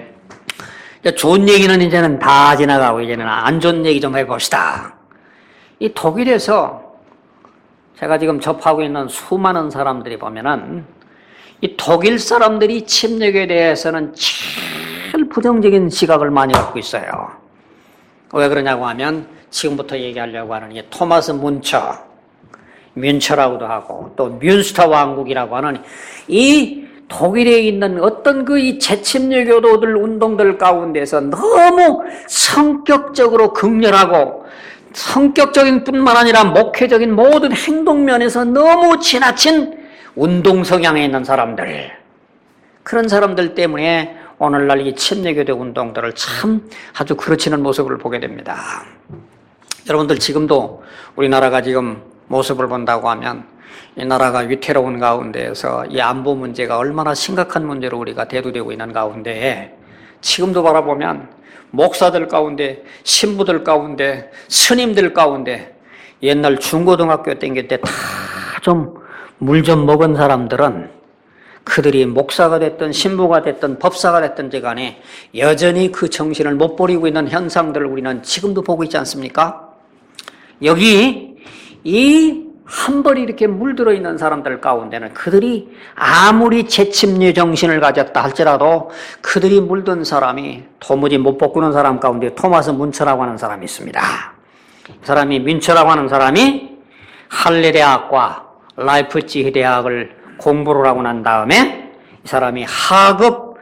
좋은 얘기는 이제는 다 지나가고 이제는 안 좋은 얘기 좀 해봅시다. 이 독일에서 제가 지금 접하고 있는 수많은 사람들이 보면은 이 독일 사람들이 침례교에 대해서는 제일 부정적인 시각을 많이 갖고 있어요. 왜 그러냐고 하면 지금부터 얘기하려고 하는 게 토마스 문처 뮌처라고도 하고 또 뮌스터 왕국이라고 하는 이 독일에 있는 어떤 그 이 재침례 교도들 운동들 가운데서 너무 성격적으로 극렬하고 성격적인 뿐만 아니라 목회적인 모든 행동 면에서 너무 지나친 운동 성향에 있는 사람들, 그런 사람들 때문에 오늘날 이 침례교도 운동들을 참 아주 그렇지는 모습을 보게 됩니다. 여러분들 지금도 우리나라가 지금 모습을 본다고 하면 이 나라가 위태로운 가운데에서 이 안보 문제가 얼마나 심각한 문제로 우리가 대두되고 있는 가운데 지금도 바라보면 목사들 가운데, 신부들 가운데, 스님들 가운데 옛날 중고등학교 땡길 때 다 좀 물 좀 먹은 사람들은 그들이 목사가 됐든 신부가 됐든 법사가 됐든지 간에 여전히 그 정신을 못 버리고 있는 현상들을 우리는 지금도 보고 있지 않습니까? 여기 이 한 벌이 이렇게 물들어 있는 사람들 가운데는 그들이 아무리 재침례 정신을 가졌다 할지라도 그들이 물든 사람이 도무지 못 바꾸는 사람 가운데 토마스 뮌처라고 하는 사람이 있습니다. 이 사람이 뮌처라고 하는 사람이 할레 대학과 라이프치히 대학을 공부를 하고 난 다음에 이 사람이 하급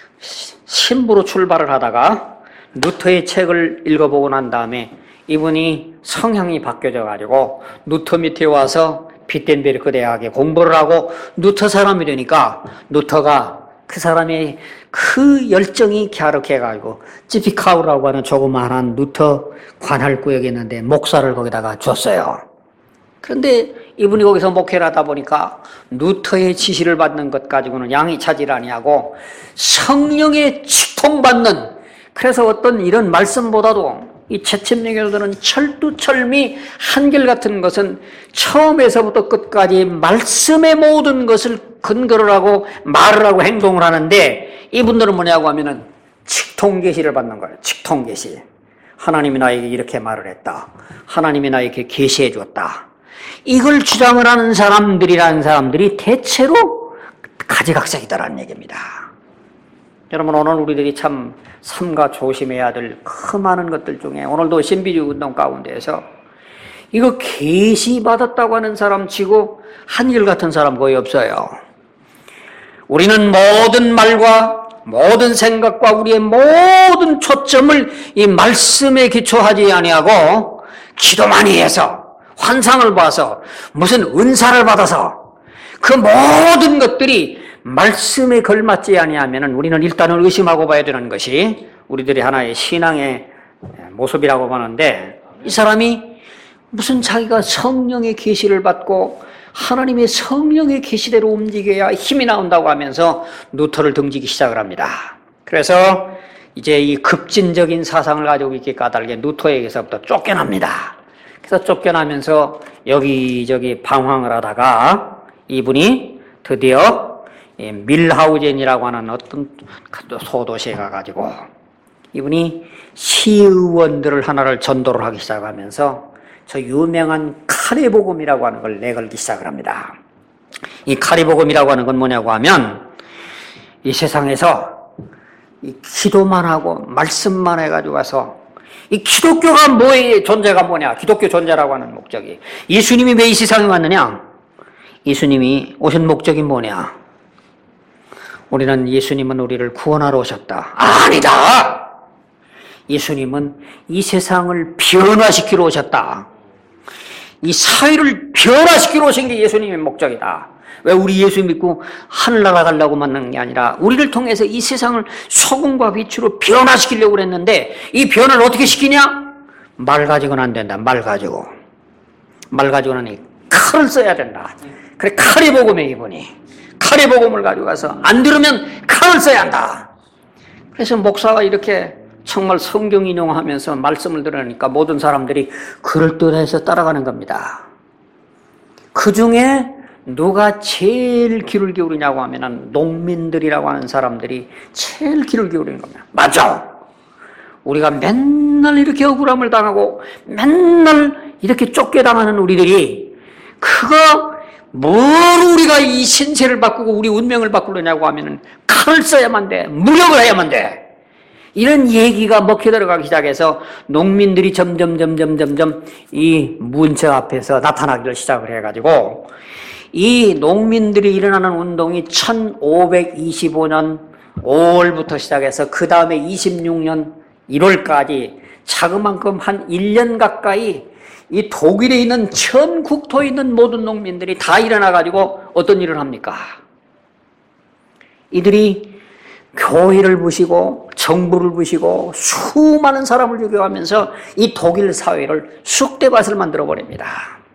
신부로 출발을 하다가 루터의 책을 읽어보고 난 다음에 이분이 성향이 바뀌어져 가지고 루터 밑에 와서 비텐베르크 대학에 공부를 하고 루터 사람이 되니까 루터가 그 사람의 그 열정이 갸륵해 가지고 찌피카우라고 하는 조그마한 루터 관할구역이 있는데 목사를 거기다가 줬어요. 그런데 이분이 거기서 목회를 하다 보니까 루터의 지시를 받는 것 가지고는 양이 차질 아니하고 성령의 직통받는, 그래서 어떤 이런 말씀보다도 이 재침례교도들은 철두철미 한결같은 것은 처음에서부터 끝까지 말씀의 모든 것을 근거를 하고 말을 하고 행동을 하는데 이분들은 뭐냐고 하면은 직통계시를 받는 거예요. 직통계시. 하나님이 나에게 이렇게 말을 했다. 하나님이 나에게 계시해 줬다. 이걸 주장을 하는 사람들이라는 사람들이 대체로 가지각색이다라는 얘기입니다. 여러분, 오늘 우리들이 참 삼가 조심해야 될 그 많은 것들 중에 오늘도 신비주의 운동 가운데에서 이거 계시 받았다고 하는 사람 치고 한결같은 사람 거의 없어요. 우리는 모든 말과 모든 생각과 우리의 모든 초점을 이 말씀에 기초하지 아니하고 기도 많이 해서 환상을 봐서 무슨 은사를 받아서 그 모든 것들이 말씀에 걸맞지 아니하면 우리는 일단은 의심하고 봐야 되는 것이 우리들이 하나의 신앙의 모습이라고 보는데, 이 사람이 무슨 자기가 성령의 계시를 받고 하나님의 성령의 계시대로 움직여야 힘이 나온다고 하면서 루터를 등지기 시작을 합니다. 그래서 이제 이 급진적인 사상을 가지고 있게 까닭에 루터에게서부터 쫓겨납니다. 그래서 쫓겨나면서 여기저기 방황을 하다가 이분이 드디어 밀하우젠이라고 하는 어떤 소도시에 가가지고 이분이 시의원들을 하나를 전도를 하기 시작하면서 저 유명한 카리복음이라고 하는 걸 내걸기 시작을 합니다. 이 카리복음이라고 하는 건 뭐냐고 하면 이 세상에서 이 기도만 하고 말씀만 해가지고 와서 이 기독교가 뭐의 존재가 뭐냐? 기독교 존재라고 하는 목적이, 예수님이 왜 이 세상에 왔느냐? 예수님이 오신 목적이 뭐냐? 우리는 예수님은 우리를 구원하러 오셨다. 아니다! 예수님은 이 세상을 변화시키러 오셨다. 이 사회를 변화시키러 오신 게 예수님의 목적이다. 왜 우리 예수 믿고 하늘나라 가려고 만난 게 아니라 우리를 통해서 이 세상을 소금과 빛으로 변화시키려고 그랬는데, 이 변화를 어떻게 시키냐? 말 가지고는 안 된다. 말 가지고는 칼을 써야 된다. 그래, 칼이 복음의 기본이. 칼의 복음을 가지고 가서 안 들으면 칼을 써야 한다. 그래서 목사가 이렇게 정말 성경 인용하면서 말씀을 들으니까 모든 사람들이 그럴듯해서 따라가는 겁니다. 그 중에 누가 제일 귀를 기울이냐고 하면 농민들이라고 하는 사람들이 제일 귀를 기울이는 겁니다. 맞아. 우리가 맨날 이렇게 억울함을 당하고 맨날 이렇게 쫓겨당하는 우리들이 그거 뭘 우리가 이 신세를 바꾸고 우리 운명을 바꾸려냐고 하면은 칼을 써야만 돼. 무력을 해야만 돼. 이런 얘기가 먹혀 들어가기 시작해서 농민들이 점점 이 문처 앞에서 나타나기를 시작을 해가지고 이 농민들이 일어나는 운동이 1525년 5월부터 시작해서 그 다음에 26년 1월까지 자그만큼 한 1년 가까이 이 독일에 있는 전 국토에 있는 모든 농민들이 다 일어나가지고 어떤 일을 합니까? 이들이 교회를 부시고 정부를 부시고 수많은 사람을 죽여가면서 이 독일 사회를 쑥대밭을 만들어버립니다.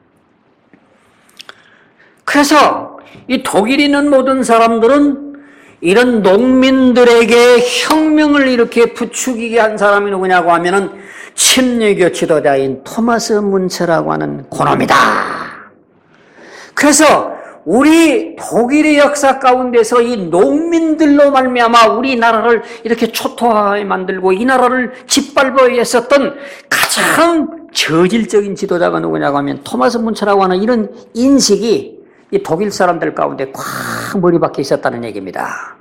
그래서 이 독일에 있는 모든 사람들은 이런 농민들에게 혁명을 이렇게 부추기게 한 사람이 누구냐고 하면은 침례교 지도자인 토마스 문체라고 하는 그놈이다. 그래서 우리 독일의 역사 가운데서 이 농민들로 말미암아 우리나라를 이렇게 초토화하게 만들고 이 나라를 짓밟아 했었던 가장 저질적인 지도자가 누구냐고 하면 토마스 문체라고 하는 이런 인식이 이 독일 사람들 가운데 꽉 머리 박혀 있었다는 얘기입니다.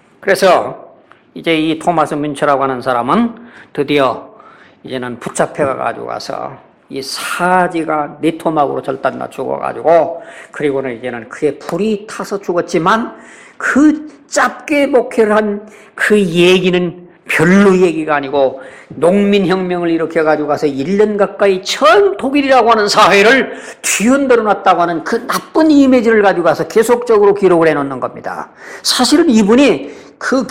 그래서 이제 이 토마스 문체라고 하는 사람은 드디어 이제는 붙잡혀 가지고 가서 이 사지가 네토막으로 절단나 죽어가지고 그리고는 이제는 그의 불이 타서 죽었지만 그 짧게 목회를 한 그 얘기는 별로 얘기가 아니고 농민혁명을 일으켜가지고 가서 1년 가까이 전 독일이라고 하는 사회를 뒤흔들어 놨다고 하는 그 나쁜 이미지를 가지고 가서 계속적으로 기록을 해놓는 겁니다. 사실은 이분이 그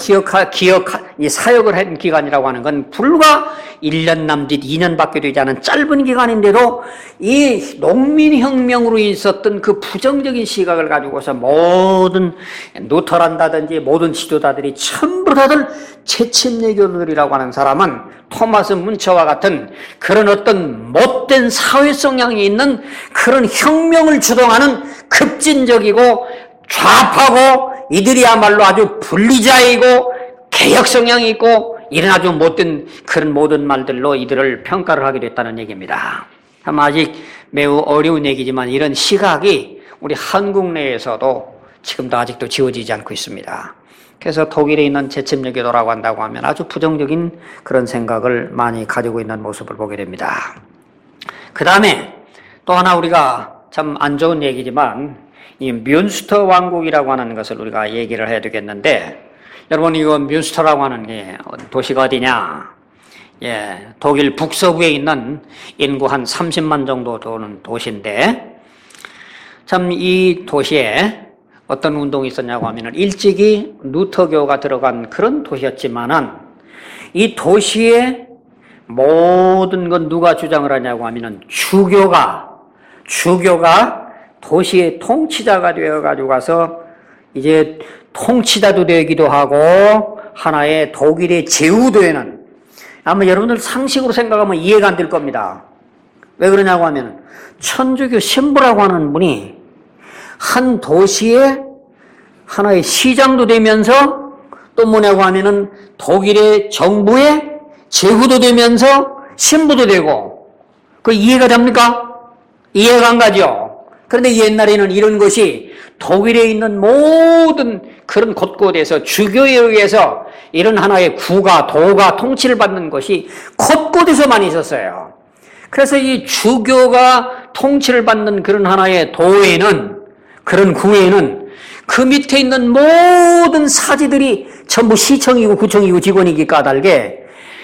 이 사역을 한 기간이라고 하는 건 불과 1년 남짓 2년밖에 되지 않은 짧은 기간인데도 이 농민혁명으로 있었던 그 부정적인 시각을 가지고서 모든 루터란다든지 모든 지도자들이 전부 다들 재침례교도들이라고 하는 사람은 토마스 문체와 같은 그런 어떤 못된 사회 성향이 있는 그런 혁명을 주동하는 급진적이고 좌파고 이들이야말로 아주 분리자이고 개혁 성향이 있고 이런 아주 못된 그런 모든 말들로 이들을 평가를 하게 됐다는 얘기입니다. 참 아직 매우 어려운 얘기지만 이런 시각이 우리 한국 내에서도 지금도 아직도 지워지지 않고 있습니다. 그래서 독일에 있는 재침례교도라고 한다고 하면 아주 부정적인 그런 생각을 많이 가지고 있는 모습을 보게 됩니다. 그 다음에 또 하나 우리가 참 안 좋은 얘기지만 이 뮌스터 왕국이라고 하는 것을 우리가 얘기를 해야 되겠는데 여러분 이거 뮌스터라고 하는 게 도시가 어디냐? 예, 독일 북서부에 있는 인구 한 30만 정도 되는 도시인데 참 이 도시에 어떤 운동이 있었냐고 하면 일찍이 루터교가 들어간 그런 도시였지만은 이 도시의 모든 건 누가 주장을 하냐고 하면은 주교가 도시의 통치자가 되어가지고 가서 이제 통치자도 되기도 하고 하나의 독일의 제후도에는 아마 여러분들 상식으로 생각하면 이해가 안 될 겁니다. 왜 그러냐고 하면 천주교 신부라고 하는 분이 한 도시의 하나의 시장도 되면서 또 뭐냐고 하면은 독일의 정부의 제후도 되면서 신부도 되고 그 이해가 됩니까? 이해가 안 가죠? 그런데 옛날에는 이런 것이 독일에 있는 모든 그런 곳곳에서 주교에 의해서 이런 하나의 구가, 도가 통치를 받는 것이 곳곳에서 많이 있었어요. 그래서 이 주교가 통치를 받는 그런 하나의 도에는, 그런 구에는 그 밑에 있는 모든 사지들이 전부 시청이고 구청이고 직원이기 까닭에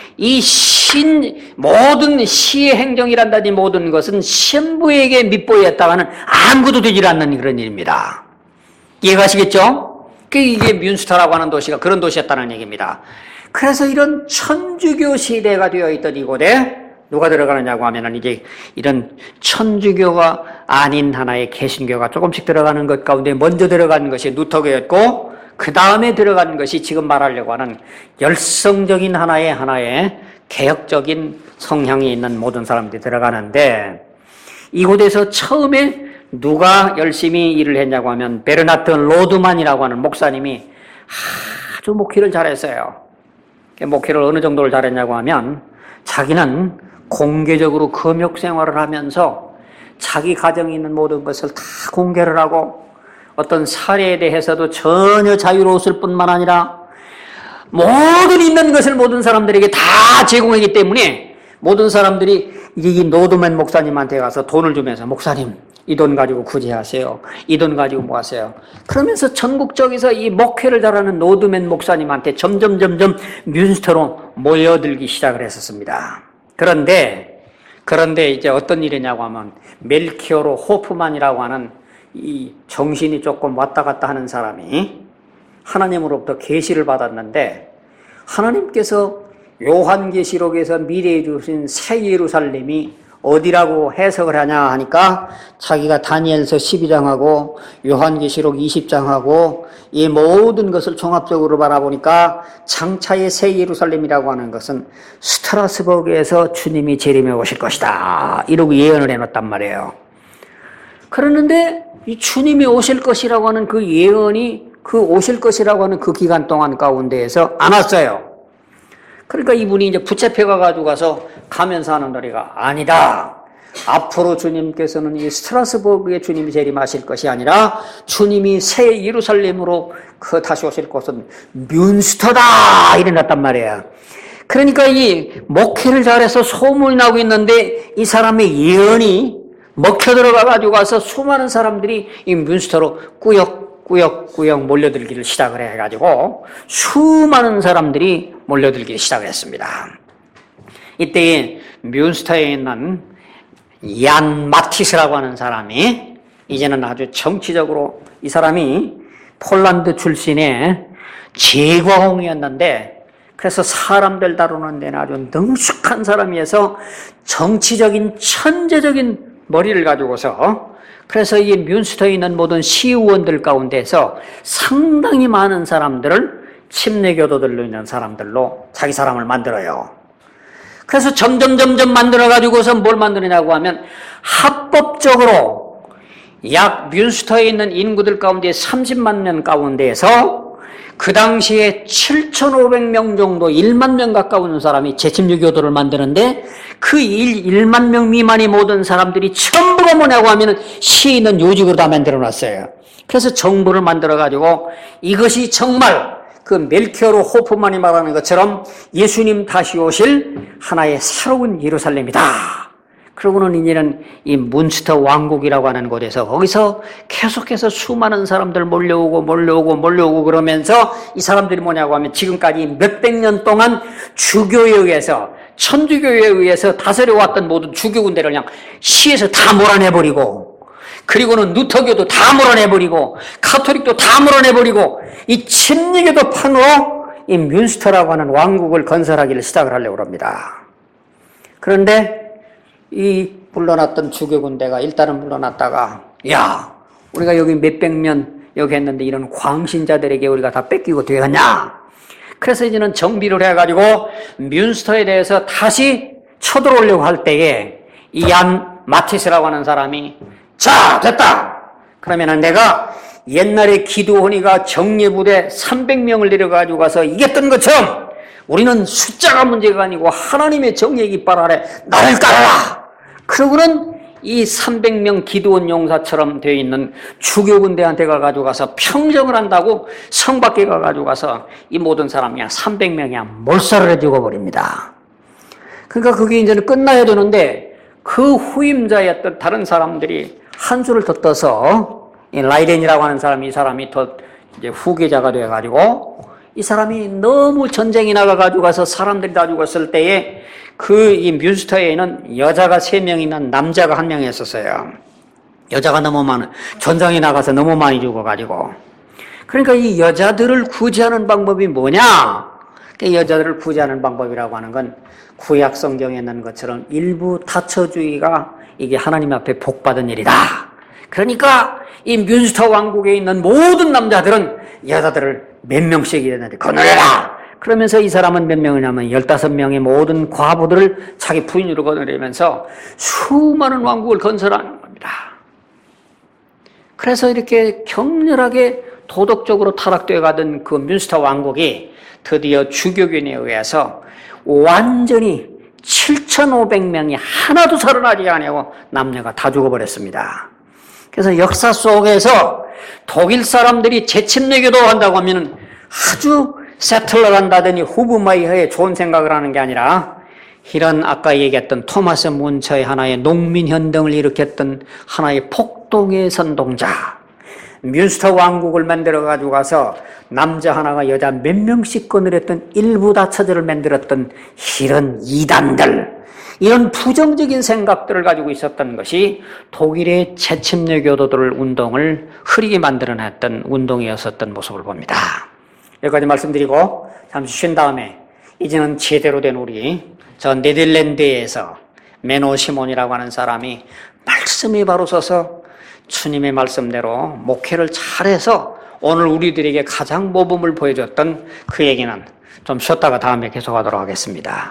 모든 시의 행정이란다든지 모든 것은 신부에게 밑보였다가는 아무것도 되질 않는 그런 일입니다. 이해가시겠죠? 이게 뮌스터라고 하는 도시가 그런 도시였다는 얘기입니다. 그래서 이런 천주교 시대가 되어 있던 이곳에 누가 들어가느냐고 하면은 이제 이런 천주교가 아닌 하나의 개신교가 조금씩 들어가는 것 가운데 먼저 들어간 것이 루터교였고 그 다음에 들어간 것이 지금 말하려고 하는 열성적인 하나의 개혁적인 성향이 있는 모든 사람들이 들어가는데 이곳에서 처음에 누가 열심히 일을 했냐고 하면 베르나트 로드만이라고 하는 목사님이 아주 목회를 잘했어요. 목회를 어느 정도를 잘했냐고 하면 자기는 공개적으로 금욕 생활을 하면서 자기 가정에 있는 모든 것을 다 공개를 하고 어떤 사례에 대해서도 전혀 자유로웠을 뿐만 아니라 모든 있는 것을 모든 사람들에게 다 제공하기 때문에 모든 사람들이 이 노드맨 목사님한테 가서 돈을 주면서 목사님 이 돈 가지고 구제하세요. 이 돈 가지고 뭐 하세요. 그러면서 전국적에서 이 목회를 잘하는 노드맨 목사님한테 점점 뮌스터로 모여들기 시작을 했었습니다. 그런데 이제 어떤 일이냐고 하면 멜키오르 호프만이라고 하는 이 정신이 조금 왔다 갔다 하는 사람이 하나님으로부터 계시를 받았는데 하나님께서 요한계시록에서 미래에 주신 새 예루살렘이 어디라고 해석을 하냐 하니까 자기가 다니엘서 12장하고 요한계시록 20장하고 이 모든 것을 종합적으로 바라보니까 장차의 새 예루살렘이라고 하는 것은 스트라스버그에서 주님이 재림해 오실 것이다 이러고 예언을 해놨단 말이에요. 그러는데 이 주님이 오실 것이라고 하는 그 예언이 그 오실 것이라고 하는 그 기간 동안 가운데에서 안 왔어요. 그러니까 이분이 이제 붙잡혀 가지고 가서 가면서 하는 노래가 아니다. 앞으로 주님께서는 이 스트라스버그에 주님이 재림하실 것이 아니라 주님이 새 예루살렘으로 다시 오실 곳은 뮌스터다 이래놨단 말이에요. 그러니까 이 목회를 잘해서 소문이 나고 있는데 이 사람의 예언이 먹혀 들어가 가지고 가서 수많은 사람들이 이 뮌스터로 꾸역꾸역 몰려들기를 시작을 해가지고 수많은 사람들이 몰려들기 시작을 했습니다. 이때 뮌스터에 있는 얀 마티스라고 하는 사람이 이제는 아주 정치적으로 이 사람이 폴란드 출신의 제과공이었는데 그래서 사람들 다루는 데는 아주 능숙한 사람이어서 정치적인 천재적인 머리를 가지고서 그래서 이 뮌스터에 있는 모든 시의원들 가운데서 상당히 많은 사람들을 침례교도들로 있는 사람들로 자기 사람을 만들어요. 그래서 점점 만들어가지고서 뭘 만드느냐고 하면 합법적으로 약 뮌스터에 있는 인구들 가운데 30만 명 가운데에서 그 당시에 7,500명 정도 1만 명 가까운 사람이 재침례교도를 만드는데 그 1만 명 미만의 모든 사람들이 전부가 뭐냐고 하면 시에 있는 요직으로 다 만들어놨어요. 그래서 정부를 만들어가지고 이것이 정말 그 멜키오르 호프만이 말하는 것처럼 예수님 다시 오실 하나의 새로운 예루살렘이다. 그러고는 이제는 이 뮌스터 왕국이라고 하는 곳에서 거기서 계속해서 수많은 사람들 몰려오고 그러면서 이 사람들이 뭐냐고 하면 지금까지 몇백 년 동안 주교에 의해서 천주교에 의해서 다스려왔던 모든 주교 군대를 그냥 시에서 다 몰아내버리고 그리고는 루터교도 다 몰아내버리고 카톨릭도 다 몰아내버리고 이 침례교도 판으로 이 뮌스터라고 하는 왕국을 건설하기를 시작을 하려고 합니다. 그런데 이 물러났던 주교 군대가 일단은 물러났다가 야 우리가 여기 몇백 년 여기 했는데 이런 광신자들에게 우리가 다 뺏기고 되겠냐. 그래서 이제는 정비를 해가지고 뮌스터에 대해서 다시 쳐들어오려고 할 때에 이 얀 마티스라고 하는 사람이 자 됐다. 그러면은 내가 옛날에 기드온이가 정예부대 300명을 데려가지고 가서 이겼던 것처럼 우리는 숫자가 문제가 아니고 하나님의 정의의 깃발 아래 나를 따라라. 그러고는 이 300명 기드온 용사처럼 되어 있는 주교군대한테 가가지고 가서 평정을 한다고 성 밖에 가가지고 가서 이 모든 사람이 그냥 300명이 몰살을 해 죽어버립니다. 그러니까 그게 이제는 끝나야 되는데 그 후임자였던 다른 사람들이 한수를 더 떠서 이 라이덴이라고 하는 사람이 이 사람이 더 이제 후계자가 돼가지고 이 사람이 너무 전쟁이 나가가지고 가서 사람들이 다 죽었을 때에 그 이 뮌스터에는 여자가 3명이나 남자가 1명이 있었어요. 여자가 너무 많은, 전장에 나가서 너무 많이 죽어가지고. 그러니까 이 여자들을 구제하는 방법이 뭐냐? 그 여자들을 구제하는 방법이라고 하는 건 구약 성경에 있는 것처럼 일부 다처주의가 이게 하나님 앞에 복받은 일이다. 그러니까 이 뮌스터 왕국에 있는 모든 남자들은 여자들을 몇 명씩 이랬는데 거느려라. 그러면서 이 사람은 몇 명이냐면 15명의 모든 과부들을 자기 부인으로 거느리면서 수많은 왕국을 건설하는 겁니다. 그래서 이렇게 격렬하게 도덕적으로 타락되어 가던 그 뮌스터 왕국이 드디어 주교균에 의해서 완전히 7,500명이 하나도 살아나지 않고 남녀가 다 죽어버렸습니다. 그래서 역사 속에서 독일 사람들이 재침례교도 한다고 하면 아주 세틀러를 한다더니 후브마이어의 좋은 생각을 하는 게 아니라 이런 아까 얘기했던 토마스 문처의 하나의 농민현동을 일으켰던 하나의 폭동의 선동자, 뮌스터 왕국을 만들어 가지고 가서 남자 하나가 여자 몇 명씩 거느렸던 일부다처제를 만들었던 이런 이단들, 이런 부정적인 생각들을 가지고 있었던 것이 독일의 재침례 교도들 운동을 흐리게 만들어냈던 운동이었었던 모습을 봅니다. 여기까지 말씀드리고 잠시 쉰 다음에 이제는 제대로 된 우리 저 네덜란드에서 메노 시몬이라고 하는 사람이 말씀이 바로 서서 주님의 말씀대로 목회를 잘해서 오늘 우리들에게 가장 모범을 보여줬던 그 얘기는 좀 쉬었다가 다음에 계속하도록 하겠습니다.